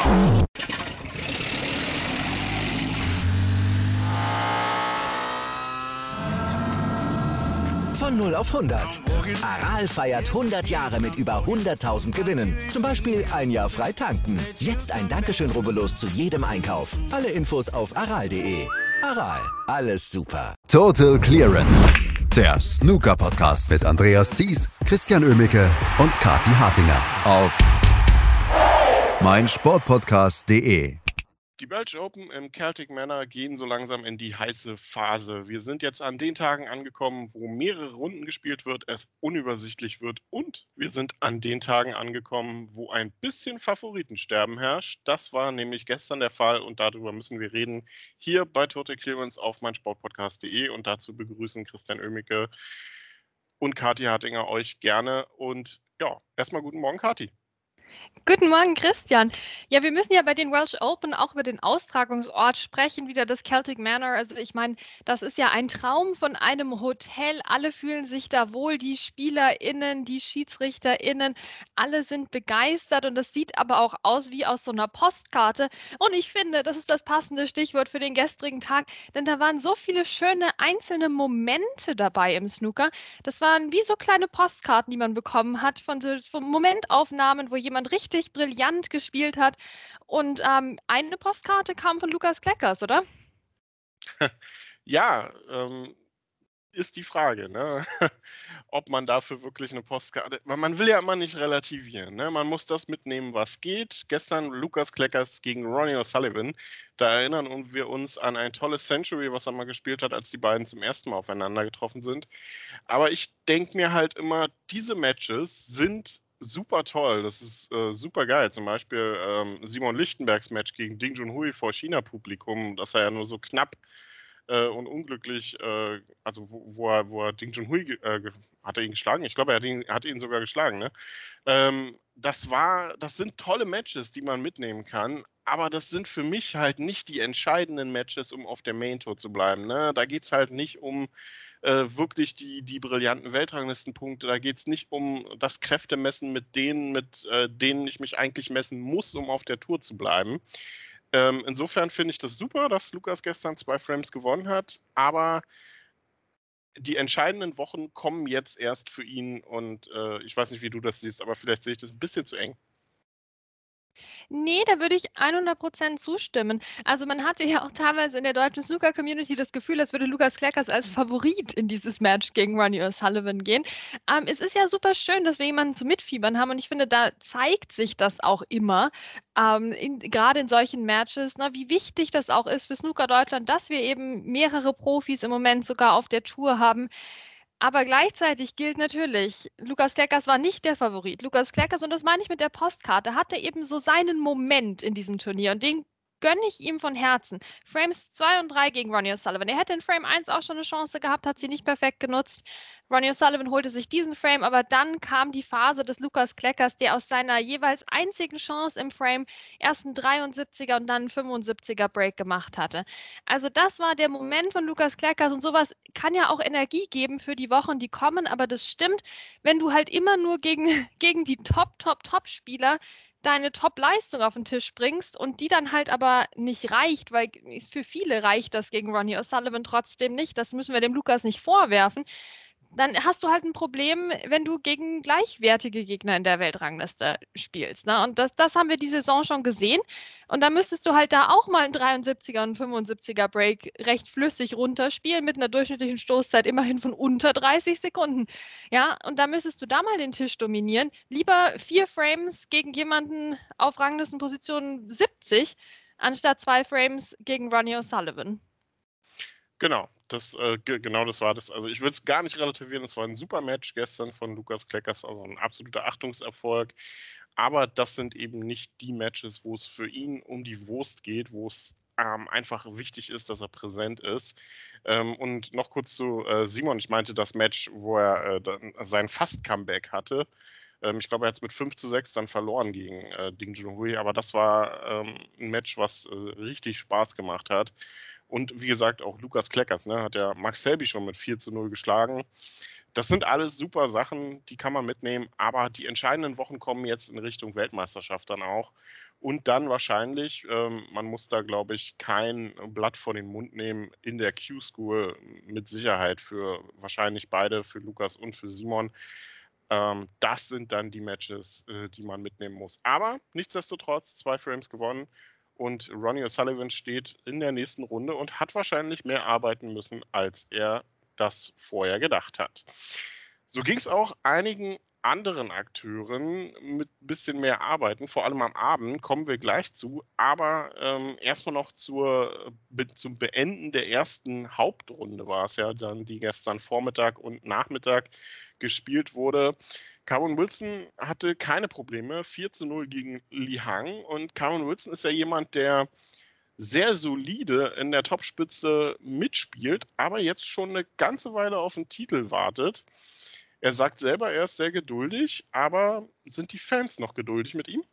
Von 0 auf 100. Aral feiert 100 Jahre mit über 100.000 Gewinnen. Zum Beispiel ein Jahr frei tanken. Jetzt ein Dankeschön, rubbellos zu jedem Einkauf. Alle Infos auf aral.de. Aral, alles super. Total Clearance. Der Snooker-Podcast mit Andreas Thies, Christian Oemicke und Kathi Hartinger auf meinsportpodcast.de. Die Welsh Open im Celtic Manor gehen so langsam in die heiße Phase. Wir sind jetzt an den Tagen angekommen, wo mehrere Runden gespielt wird, es unübersichtlich wird und wir sind an den Tagen angekommen, wo ein bisschen Favoritensterben herrscht. Das war nämlich gestern der Fall und darüber müssen wir reden hier bei Total Clearance auf meinsportpodcast.de und dazu begrüßen Christian Oemicke und Kathi Hartinger euch gerne und ja, erstmal guten Morgen, Kathi. Guten Morgen, Christian. Ja, wir müssen ja bei den Welsh Open auch über den Austragungsort sprechen, wieder das Celtic Manor. Also ich meine, das ist ja ein Traum von einem Hotel. Alle fühlen sich da wohl, die SpielerInnen, die SchiedsrichterInnen, alle sind begeistert und das sieht aber auch aus wie aus so einer Postkarte. Und ich finde, das ist das passende Stichwort für den gestrigen Tag, denn da waren so viele schöne einzelne Momente dabei im Snooker. Das waren wie so kleine Postkarten, die man bekommen hat von Momentaufnahmen, wo jemand richtig brillant gespielt hat. Und eine Postkarte kam von Lukas Kleckers, oder? Ja, ist die Frage, ne? Ob man dafür wirklich eine Postkarte... Man will ja immer nicht relativieren, ne? Man muss das mitnehmen, was geht. Gestern Lukas Kleckers gegen Ronnie O'Sullivan. Da erinnern wir uns an ein tolles Century, was er mal gespielt hat, als die beiden zum ersten Mal aufeinander getroffen sind. Aber ich denke mir halt immer, diese Matches sind super toll, das ist super geil. Zum Beispiel Simon Lichtenbergs Match gegen Ding Junhui vor China-Publikum, das er ja nur so knapp und unglücklich, also wo er Ding Junhui, hat er ihn geschlagen? Ich glaube, er hat ihn sogar geschlagen, ne? Das sind tolle Matches, die man mitnehmen kann, aber das sind für mich halt nicht die entscheidenden Matches, um auf der Main Tour zu bleiben, ne? Da geht es halt nicht um wirklich die brillanten Weltranglistenpunkte. Da geht es nicht um das Kräftemessen mit denen ich mich eigentlich messen muss, um auf der Tour zu bleiben. Insofern finde ich das super, dass Lukas gestern 2 Frames gewonnen hat, aber die entscheidenden Wochen kommen jetzt erst für ihn und ich weiß nicht, wie du das siehst, aber vielleicht sehe ich das ein bisschen zu eng. Nee, da würde ich 100% zustimmen. Also man hatte ja auch teilweise in der deutschen Snooker-Community das Gefühl, als würde Lukas Kleckers als Favorit in dieses Match gegen Ronnie O'Sullivan gehen. Es ist ja super schön, dass wir jemanden zu mitfiebern haben und ich finde, da zeigt sich das auch immer, gerade in solchen Matches, ne, wie wichtig das auch ist für Snooker Deutschland, dass wir eben mehrere Profis im Moment sogar auf der Tour haben. Aber gleichzeitig gilt natürlich, Lukas Kleckers war nicht der Favorit. Lukas Kleckers, und das meine ich mit der Postkarte, hatte eben so seinen Moment in diesem Turnier und den gönne ich ihm von Herzen. Frames 2 und 3 gegen Ronnie O'Sullivan. Er hätte in Frame 1 auch schon eine Chance gehabt, hat sie nicht perfekt genutzt. Ronnie O'Sullivan holte sich diesen Frame, aber dann kam die Phase des Lukas Kleckers, der aus seiner jeweils einzigen Chance im Frame erst einen 73er und dann einen 75er Break gemacht hatte. Also das war der Moment von Lukas Kleckers und sowas kann ja auch Energie geben für die Wochen, die kommen, aber das stimmt, wenn du halt immer nur gegen die Top-Spieler deine Top-Leistung auf den Tisch bringst und die dann halt aber nicht reicht, weil für viele reicht das gegen Ronnie O'Sullivan trotzdem nicht, das müssen wir dem Lukas nicht vorwerfen, dann hast du halt ein Problem, wenn du gegen gleichwertige Gegner in der Weltrangliste spielst, ne? Und das haben wir die Saison schon gesehen. Und da müsstest du halt da auch mal einen 73er und 75er Break recht flüssig runterspielen mit einer durchschnittlichen Stoßzeit immerhin von unter 30 Sekunden. Ja, und da müsstest du da mal den Tisch dominieren. Lieber 4 Frames gegen jemanden auf Ranglistenposition 70, anstatt 2 Frames gegen Ronnie O'Sullivan. Genau, das war das. Also ich würde es gar nicht relativieren, es war ein super Match gestern von Lukas Kleckers, also ein absoluter Achtungserfolg. Aber das sind eben nicht die Matches, wo es für ihn um die Wurst geht, wo es einfach wichtig ist, dass er präsent ist. Und noch kurz zu Simon, ich meinte das Match, wo er sein Fast-Comeback hatte. Ich glaube, er hat es mit 5:6 dann verloren gegen Ding Junhui, aber das war ein Match, was richtig Spaß gemacht hat. Und wie gesagt, auch Lukas Kleckers, ne, hat ja Max Selby schon mit 4:0 geschlagen. Das sind alles super Sachen, die kann man mitnehmen, aber die entscheidenden Wochen kommen jetzt in Richtung Weltmeisterschaft dann auch. Und dann wahrscheinlich, man muss da, glaube ich, kein Blatt vor den Mund nehmen, in der Q-School mit Sicherheit für wahrscheinlich beide, für Lukas und für Simon. Das sind dann die Matches, die man mitnehmen muss. Aber nichtsdestotrotz 2 Frames gewonnen und Ronnie O'Sullivan steht in der nächsten Runde und hat wahrscheinlich mehr arbeiten müssen, als er das vorher gedacht hat. So ging es auch einigen anderen Akteuren mit ein bisschen mehr Arbeiten, vor allem am Abend, kommen wir gleich zu, aber erstmal noch zum Beenden der ersten Hauptrunde war es ja dann, die gestern Vormittag und Nachmittag gespielt wurde. Kyron Wilson hatte keine Probleme, 4:0 gegen Li Hang, und Kyron Wilson ist ja jemand, der sehr solide in der Topspitze mitspielt, aber jetzt schon eine ganze Weile auf den Titel wartet. Er sagt selber, er ist sehr geduldig, aber sind die Fans noch geduldig mit ihm?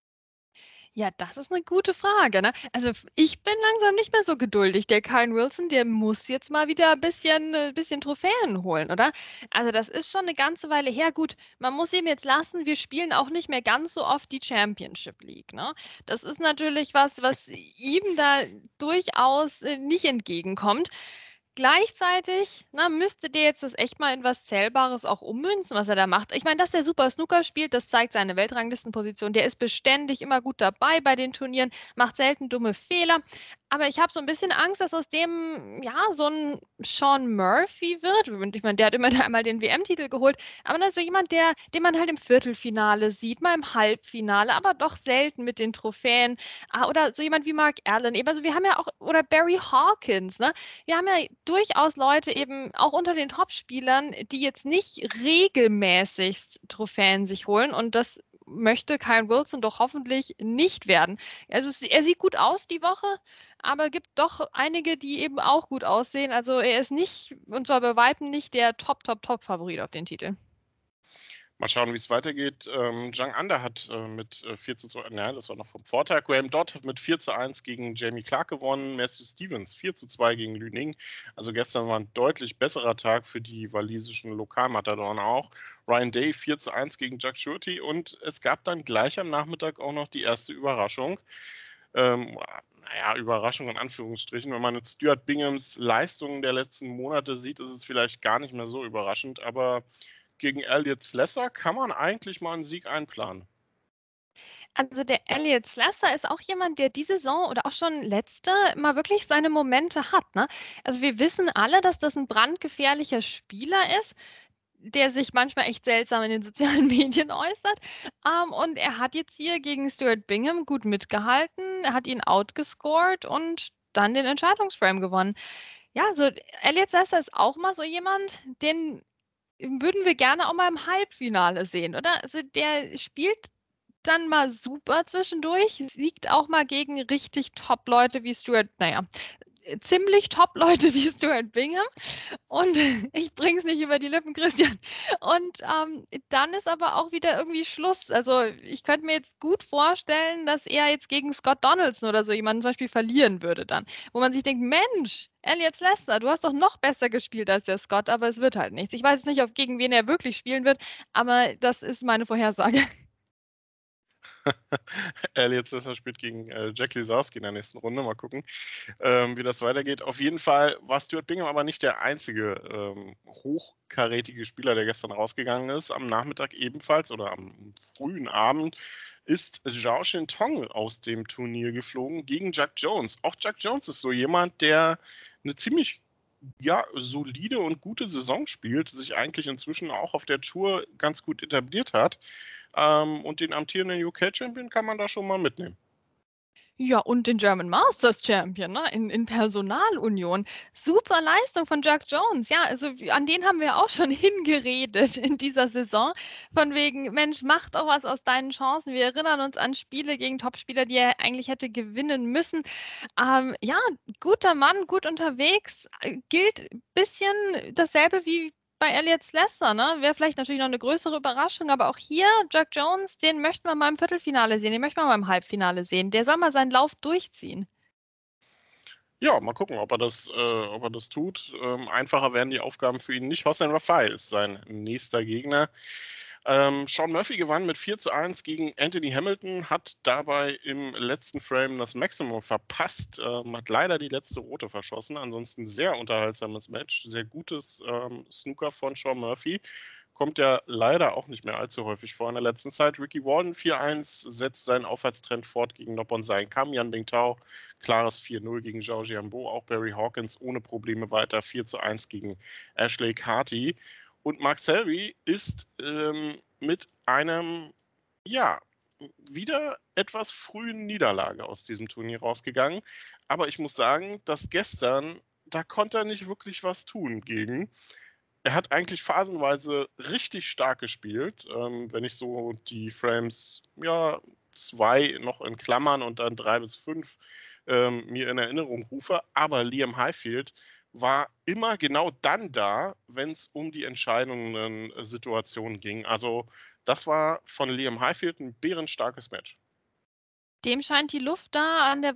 Ja, das ist eine gute Frage, ne? Also, ich bin langsam nicht mehr so geduldig. Der Kyron Wilson, der muss jetzt mal wieder ein bisschen Trophäen holen, oder? Also, das ist schon eine ganze Weile her. Gut, man muss ihm jetzt lassen, wir spielen auch nicht mehr ganz so oft die Championship League, ne? Das ist natürlich was ihm da durchaus, nicht entgegenkommt. Gleichzeitig, müsste der jetzt das echt mal in was Zählbares auch ummünzen, was er da macht. Ich meine, dass der super Snooker spielt, das zeigt seine Weltranglistenposition. Der ist beständig immer gut dabei bei den Turnieren, macht selten dumme Fehler. Aber ich habe so ein bisschen Angst, dass aus dem, ja, so ein Sean Murphy wird. Und ich meine, der hat immer einmal den WM-Titel geholt. Aber dann so jemand, den man halt im Viertelfinale sieht, mal im Halbfinale, aber doch selten mit den Trophäen. Oder so jemand wie Mark Allen. Eben, also wir haben ja auch, oder Barry Hawkins, ne? Wir haben ja durchaus Leute eben auch unter den Topspielern, die jetzt nicht regelmäßig Trophäen sich holen, und das möchte Kyron Wilson doch hoffentlich nicht werden. Also er sieht gut aus die Woche, aber gibt doch einige, die eben auch gut aussehen. Also er ist nicht, und zwar bei Weitem nicht, der Top-Favorit auf den Titel. Mal schauen, wie es weitergeht. Zhang Anda hat mit 4:2, das war noch vom Vortag. Graham Dodd hat mit 4:1 gegen Jamie Clark gewonnen. Matthew Stevens 4:2 gegen Lü Ning. Also gestern war ein deutlich besserer Tag für die walisischen Lokalmatadoren auch. Ryan Day 4:1 gegen Jack Shorty, und es gab dann gleich am Nachmittag auch noch die erste Überraschung. Überraschung in Anführungsstrichen. Wenn man jetzt Stuart Binghams Leistungen der letzten Monate sieht, ist es vielleicht gar nicht mehr so überraschend, aber gegen Elliot Slesser kann man eigentlich mal einen Sieg einplanen. Also der Elliot Slesser ist auch jemand, der diese Saison oder auch schon letzte mal wirklich seine Momente hat, ne? Also wir wissen alle, dass das ein brandgefährlicher Spieler ist, der sich manchmal echt seltsam in den sozialen Medien äußert. Und er hat jetzt hier gegen Stuart Bingham gut mitgehalten, er hat ihn outgescored und dann den Entscheidungsframe gewonnen. Ja, so Elliot Slesser ist auch mal so jemand, den würden wir gerne auch mal im Halbfinale sehen, oder? Also der spielt dann mal super zwischendurch, siegt auch mal gegen richtig Top-Leute wie ziemlich Top-Leute wie Stuart Bingham, und ich bring's nicht über die Lippen, Christian. Und dann ist aber auch wieder irgendwie Schluss. Also ich könnte mir jetzt gut vorstellen, dass er jetzt gegen Scott Donaldson oder so jemanden zum Beispiel verlieren würde dann. Wo man sich denkt, Mensch, Elliot Slesser, du hast doch noch besser gespielt als der Scott, aber es wird halt nichts. Ich weiß jetzt nicht, gegen wen er wirklich spielen wird, aber das ist meine Vorhersage. Elliot Slesser spielt gegen Jack Lisowski in der nächsten Runde. Mal gucken, wie das weitergeht. Auf jeden Fall war Stuart Bingham aber nicht der einzige hochkarätige Spieler, der gestern rausgegangen ist. Am Nachmittag ebenfalls oder am frühen Abend ist Zhao Shintong aus dem Turnier geflogen gegen Jack Jones. Auch Jack Jones ist so jemand, der eine ziemlich solide und gute Saison spielt, sich eigentlich inzwischen auch auf der Tour ganz gut etabliert hat. Und den amtierenden UK-Champion kann man da schon mal mitnehmen. Ja, und den German Masters Champion, ne? In Personalunion. Super Leistung von Jack Jones. Ja, also an den haben wir auch schon hingeredet in dieser Saison. Von wegen, Mensch, mach doch was aus deinen Chancen. Wir erinnern uns an Spiele gegen Topspieler, die er eigentlich hätte gewinnen müssen. Guter Mann, gut unterwegs. Gilt ein bisschen dasselbe wie bei Elliot Slesser, ne? Wäre vielleicht natürlich noch eine größere Überraschung, aber auch hier, Jack Jones, den möchten wir mal im Viertelfinale sehen, den möchten wir mal im Halbfinale sehen. Der soll mal seinen Lauf durchziehen. Ja, mal gucken, ob er das tut. Einfacher werden die Aufgaben für ihn nicht. Hossein Rafai ist sein nächster Gegner. Sean Murphy gewann mit 4:1 gegen Anthony Hamilton, hat dabei im letzten Frame das Maximum verpasst, hat leider die letzte Rote verschossen. Ansonsten sehr unterhaltsames Match, sehr gutes Snooker von Sean Murphy. Kommt ja leider auch nicht mehr allzu häufig vor in der letzten Zeit. Ricky Walden 4:1 setzt seinen Aufwärtstrend fort gegen Noppon-Sain Kam. Yan Bingtao klares 4:0 gegen Zhao Jianbo. Auch Barry Hawkins ohne Probleme weiter 4:1 gegen Ashley Carty. Und Mark Selby ist mit einem, ja, wieder etwas frühen Niederlage aus diesem Turnier rausgegangen. Aber ich muss sagen, dass gestern, da konnte er nicht wirklich was tun gegen. Er hat eigentlich phasenweise richtig stark gespielt, wenn ich so die Frames, ja, 2 noch in Klammern und dann 3 bis 5 mir in Erinnerung rufe. Aber Liam Highfield war immer genau dann da, wenn es um die entscheidenden Situationen ging. Also das war von Liam Highfield ein bärenstarkes Match. Dem scheint die Luft da an der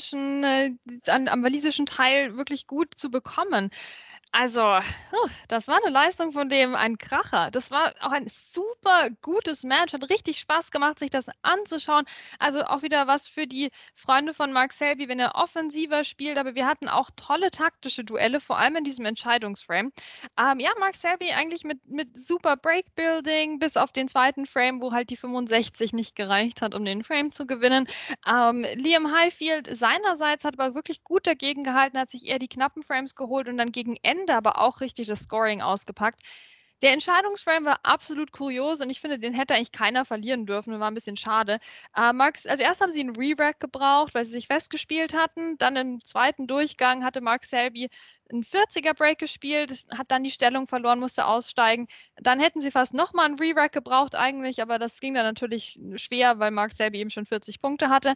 am walisischen Teil wirklich gut zu bekommen. Also, das war eine Leistung von dem, ein Kracher. Das war auch ein super gutes Match, hat richtig Spaß gemacht, sich das anzuschauen. Also auch wieder was für die Freunde von Mark Selby, wenn er offensiver spielt, aber wir hatten auch tolle taktische Duelle, vor allem in diesem Entscheidungsframe. Ja, Mark Selby eigentlich mit super Breakbuilding, bis auf den zweiten Frame, wo halt die 65 nicht gereicht hat, um den Frame zu gewinnen. Liam Highfield seinerseits hat aber wirklich gut dagegen gehalten, hat sich eher die knappen Frames geholt und dann gegen Ende aber auch richtig das Scoring ausgepackt. Der Entscheidungsframe war absolut kurios und ich finde, den hätte eigentlich keiner verlieren dürfen. Das war ein bisschen schade. Also erst haben sie einen Re-Rack gebraucht, weil sie sich festgespielt hatten. Dann im zweiten Durchgang hatte Mark Selby einen 40er-Break gespielt, hat dann die Stellung verloren, musste aussteigen. Dann hätten sie fast nochmal einen Re-Rack gebraucht eigentlich, aber das ging dann natürlich schwer, weil Mark Selby eben schon 40 Punkte hatte.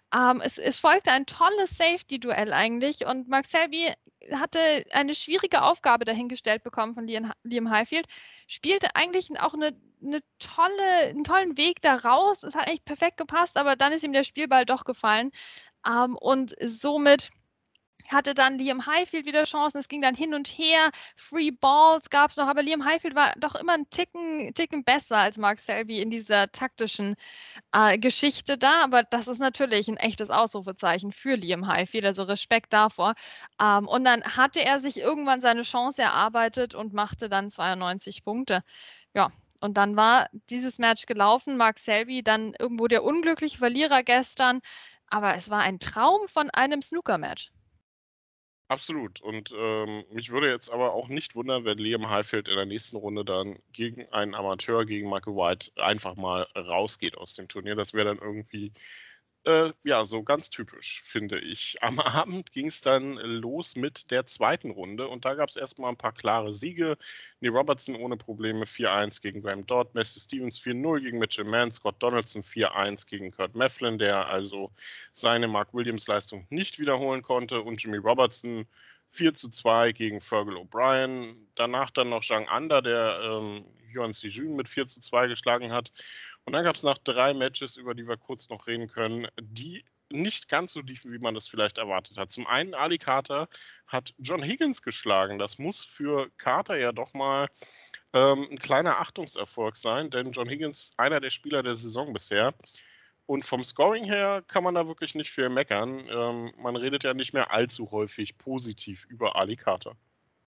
Es folgte ein tolles Safety-Duell eigentlich und Mark Selby hatte eine schwierige Aufgabe dahingestellt bekommen von Liam Highfield, spielte eigentlich auch einen tollen Weg da raus. Es hat eigentlich perfekt gepasst, aber dann ist ihm der Spielball doch gefallen. Und somit hatte dann Liam Highfield wieder Chancen. Es ging dann hin und her. Free Balls gab es noch, aber Liam Highfield war doch immer einen Ticken besser als Mark Selby in dieser taktischen Geschichte da. Aber das ist natürlich ein echtes Ausrufezeichen für Liam Highfield, also Respekt davor. Und dann hatte er sich irgendwann seine Chance erarbeitet und machte dann 92 Punkte. Ja, und dann war dieses Match gelaufen. Mark Selby dann irgendwo der unglückliche Verlierer gestern. Aber es war ein Traum von einem Snooker-Match. Absolut. Und mich würde jetzt aber auch nicht wundern, wenn Liam Highfield in der nächsten Runde dann gegen einen Amateur, gegen Michael White, einfach mal rausgeht aus dem Turnier. Das wäre dann irgendwie, ja, so ganz typisch, finde ich. Am Abend ging es dann los mit der zweiten Runde und da gab es erstmal ein paar klare Siege. Neil Robertson ohne Probleme 4:1 gegen Graham Dodd, Matthew Stevens 4:0 gegen Mitchell Mann, Scott Donaldson 4:1 gegen Kurt Mefflin, der also seine Mark Williams-Leistung nicht wiederholen konnte, und Jimmy Robertson 4:2 gegen Fergal O'Brien. Danach dann noch Zhang Anda, der Yuan Sijun mit 4:2 geschlagen hat. Und dann gab es noch 3 Matches, über die wir kurz noch reden können, die nicht ganz so liefen, wie man das vielleicht erwartet hat. Zum einen, Ali Carter hat John Higgins geschlagen. Das muss für Carter ja doch mal ein kleiner Achtungserfolg sein, denn John Higgins, einer der Spieler der Saison bisher. Und vom Scoring her kann man da wirklich nicht viel meckern. Man redet ja nicht mehr allzu häufig positiv über Ali Carter.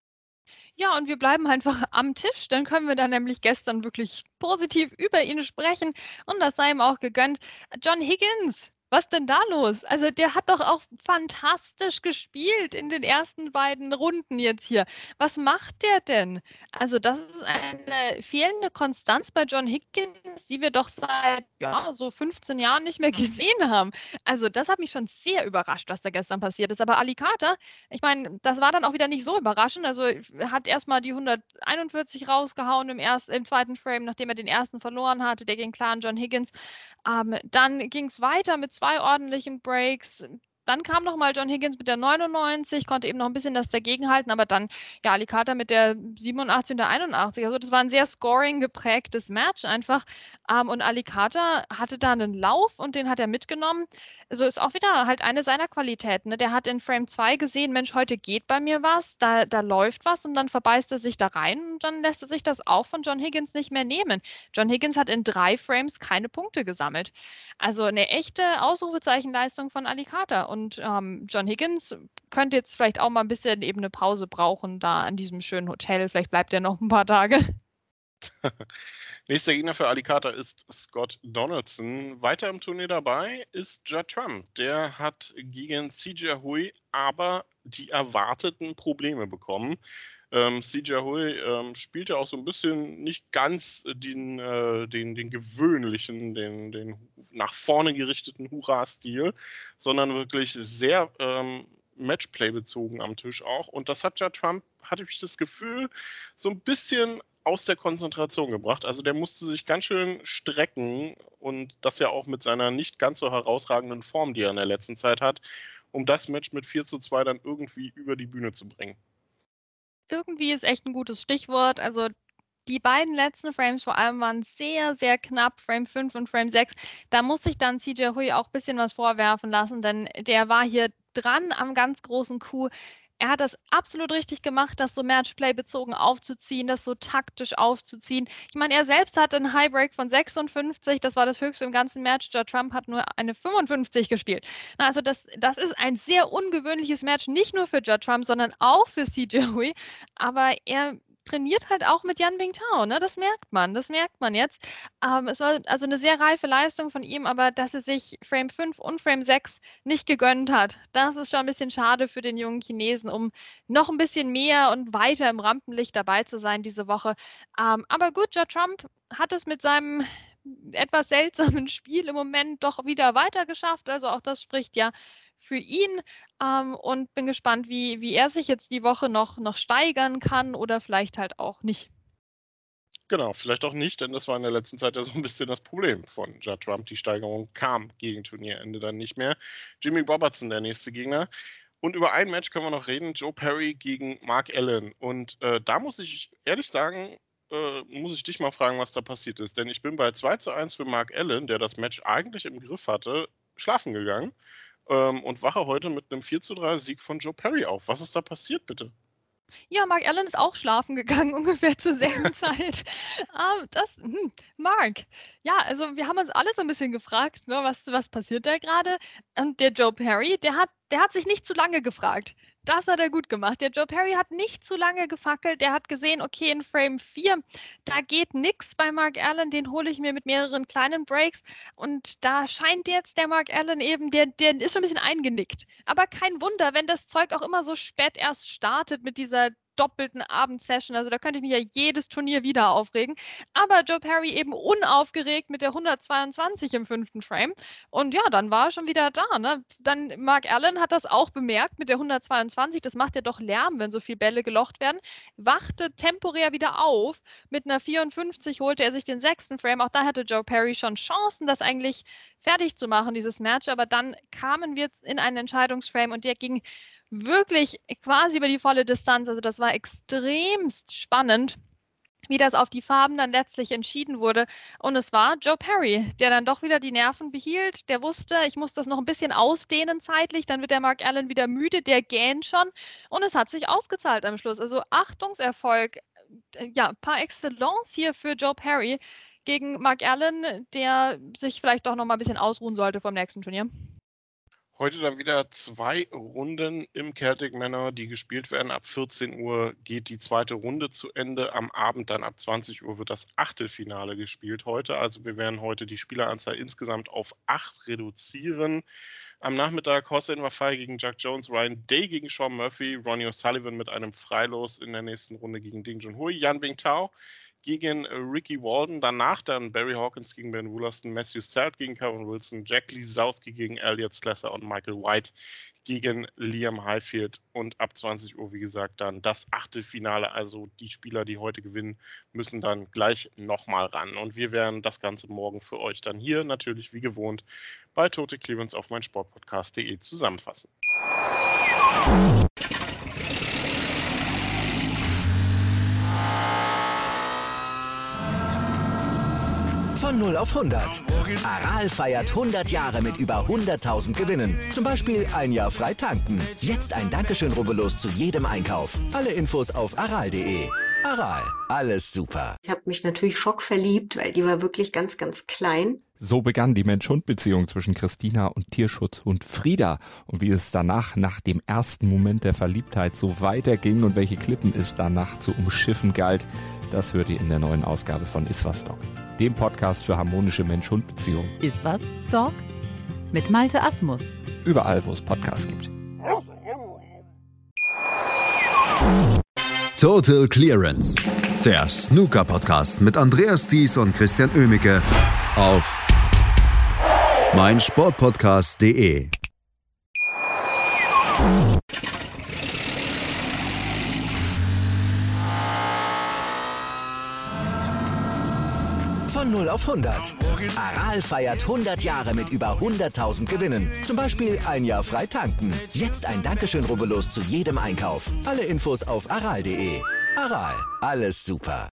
Ja, und wir bleiben einfach am Tisch. Dann können wir dann nämlich gestern wirklich positiv über ihn sprechen. Und das sei ihm auch gegönnt. John Higgins, was denn da los? Also der hat doch auch fantastisch gespielt in den ersten beiden Runden jetzt hier. Was macht der denn? Also das ist eine fehlende Konstanz bei John Higgins, die wir doch seit so 15 Jahren nicht mehr gesehen haben. Also das hat mich schon sehr überrascht, was da gestern passiert ist. Aber Ali Carter, ich meine, das war dann auch wieder nicht so überraschend. Also er hat erstmal die 141 rausgehauen im zweiten Frame, nachdem er den ersten verloren hatte, der gegen klaren John Higgins. Dann ging es weiter mit 2 ordentlichen Breaks. Dann kam nochmal John Higgins mit der 99, konnte eben noch ein bisschen das dagegenhalten, aber dann, ja, Alicata mit der 87 und der 81. Also das war ein sehr scoring geprägtes Match einfach. Und Alicata hatte da einen Lauf und den hat er mitgenommen. Also ist auch wieder halt eine seiner Qualitäten. Ne? Der hat in Frame 2 gesehen, Mensch, heute geht bei mir was, da läuft was und dann verbeißt er sich da rein und dann lässt er sich das auch von John Higgins nicht mehr nehmen. John Higgins hat in 3 Frames keine Punkte gesammelt. Also eine echte Ausrufezeichenleistung von Alicata. Und John Higgins könnte jetzt vielleicht auch mal ein bisschen eben eine Pause brauchen da an diesem schönen Hotel. Vielleicht bleibt er noch ein paar Tage. Nächster Gegner für Alicata ist Scott Donaldson. Weiter im Turnier dabei ist Judd Trump. Der hat gegen CJ Hui aber die erwarteten Probleme bekommen. CJ Hui spielt ja auch so ein bisschen nicht ganz den gewöhnlichen, den nach vorne gerichteten Hurra-Stil, sondern wirklich sehr Matchplay bezogen am Tisch auch. Und das hat Judd Trump, hatte ich das Gefühl, so ein bisschen aus der Konzentration gebracht. Also der musste sich ganz schön strecken und das ja auch mit seiner nicht ganz so herausragenden Form, die er in der letzten Zeit hat, um das Match mit 4:2 dann irgendwie über die Bühne zu bringen. Irgendwie ist echt ein gutes Stichwort. Also die beiden letzten Frames vor allem waren sehr, sehr knapp, Frame 5 und Frame 6. Da muss sich dann CJ Hui auch ein bisschen was vorwerfen lassen, denn der war hier dran am ganz großen Coup. Er hat das absolut richtig gemacht, das so Matchplay bezogen aufzuziehen, das so taktisch aufzuziehen. Ich meine, er selbst hatte einen Highbreak von 56, das war das höchste im ganzen Match. Judd Trump hat nur eine 55 gespielt. Also das ist ein sehr ungewöhnliches Match, nicht nur für Judd Trump, sondern auch für CJ Hui. Aber er trainiert halt auch mit Yan Bingtao, ne? Das merkt man jetzt. Es war also eine sehr reife Leistung von ihm, aber dass er sich Frame 5 und Frame 6 nicht gegönnt hat, das ist schon ein bisschen schade für den jungen Chinesen, um noch ein bisschen mehr und weiter im Rampenlicht dabei zu sein diese Woche. Aber gut, Judd Trump hat es mit seinem etwas seltsamen Spiel im Moment doch wieder weiter geschafft. Also auch das spricht ja für ihn und bin gespannt, wie er sich jetzt die Woche noch steigern kann oder vielleicht halt auch nicht. Genau, vielleicht auch nicht, denn das war in der letzten Zeit ja so ein bisschen das Problem von Judd Trump. Die Steigerung kam gegen Turnierende dann nicht mehr. Jimmy Robertson, der nächste Gegner. Und über ein Match können wir noch reden, Joe Perry gegen Mark Allen. Und da muss ich ehrlich sagen, muss ich dich mal fragen, was da passiert ist. Denn ich bin bei 2:1 für Mark Allen, der das Match eigentlich im Griff hatte, schlafen gegangen und wache heute mit einem 4:3 Sieg von Joe Perry auf. Was ist da passiert, bitte? Ja, Mark Allen ist auch schlafen gegangen, ungefähr zur selben Zeit. Mark, ja, also wir haben uns alle so ein bisschen gefragt, ne, was passiert da gerade? Und der Joe Perry, der hat sich nicht zu lange gefragt. Das hat er gut gemacht. Der Joe Perry hat nicht zu lange gefackelt. Der hat gesehen, okay, in Frame 4, da geht nichts bei Mark Allen. Den hole ich mir mit mehreren kleinen Breaks. Und da scheint jetzt der Mark Allen eben, der ist schon ein bisschen eingenickt. Aber kein Wunder, wenn das Zeug auch immer so spät erst startet mit dieser doppelten Abendsession. Also da könnte ich mich ja jedes Turnier wieder aufregen. Aber Joe Perry eben unaufgeregt mit der 122 im 5. Frame. Und ja, dann war er schon wieder da. Ne? Dann Mark Allen hat das auch bemerkt mit der 122. Das macht ja doch Lärm, wenn so viele Bälle gelocht werden. Wachte temporär wieder auf. Mit einer 54 holte er sich den 6. Frame. Auch da hatte Joe Perry schon Chancen, das eigentlich fertig zu machen, dieses Match. Aber dann kamen wir in einen Entscheidungsframe und der ging wirklich quasi über die volle Distanz. Also das war extremst spannend, wie das auf die Farben dann letztlich entschieden wurde. Und es war Joe Perry, der dann doch wieder die Nerven behielt. Der wusste, ich muss das noch ein bisschen ausdehnen zeitlich, dann wird der Mark Allen wieder müde, der gähnt schon. Und es hat sich ausgezahlt am Schluss. Also Achtungserfolg, ja, par excellence hier für Joe Perry gegen Mark Allen, der sich vielleicht doch noch mal ein bisschen ausruhen sollte vom nächsten Turnier. Heute dann wieder 2 Runden im Celtic Manor, die gespielt werden. Ab 14 Uhr geht die zweite Runde zu Ende. Am Abend dann ab 20 Uhr wird das Achtelfinale gespielt heute. Also wir werden heute die Spieleranzahl insgesamt auf 8 reduzieren. Am Nachmittag Hossein Wafai gegen Jack Jones, Ryan Day gegen Sean Murphy, Ronnie O'Sullivan mit einem Freilos in der nächsten Runde gegen Ding Junhui, Yan Bingtao gegen Ricky Walden. Danach dann Barry Hawkins gegen Ben Woolaston, Matthew Selt gegen Kevin Wilson, Jack Lisowski gegen Elliot Slesser und Michael White gegen Liam Highfield. Und ab 20 Uhr, wie gesagt, dann das Achtelfinale. Also die Spieler, die heute gewinnen, müssen dann gleich nochmal ran. Und wir werden das Ganze morgen für euch dann hier natürlich wie gewohnt bei Total Clearance auf meinsportpodcast.de zusammenfassen. Von 0 auf 100. Aral feiert 100 Jahre mit über 100.000 Gewinnen. Zum Beispiel ein Jahr frei tanken. Jetzt ein Dankeschön, rubbellos zu jedem Einkauf. Alle Infos auf aral.de. Aral, alles super. Ich habe mich natürlich schockverliebt, weil die war wirklich ganz, ganz klein. So begann die Mensch-Hund-Beziehung zwischen Christina und Tierschutzhund Frieda. Und wie es danach, nach dem ersten Moment der Verliebtheit, so weiterging und welche Klippen es danach zu umschiffen galt, das hört ihr in der neuen Ausgabe von Iswas Dog, dem Podcast für harmonische Mensch-Hund-Beziehungen. Iswas Dog mit Malte Asmus. Überall, wo es Podcasts gibt. Total Clearance, der Snooker-Podcast mit Andreas Thies und Christian Oemicke auf meinsportpodcast.de. Von 0 auf 100. Aral feiert 100 Jahre mit über 100.000 Gewinnen. Zum Beispiel ein Jahr frei tanken. Jetzt ein Dankeschön, rubbellos zu jedem Einkauf. Alle Infos auf aral.de. Aral, alles super.